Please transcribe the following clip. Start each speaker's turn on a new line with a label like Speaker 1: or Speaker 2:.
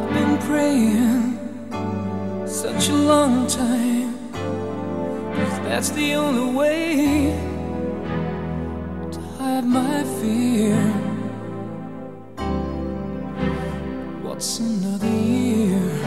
Speaker 1: I've been praying such a long time, 'cause that's the only way to hide my fear. What's another year?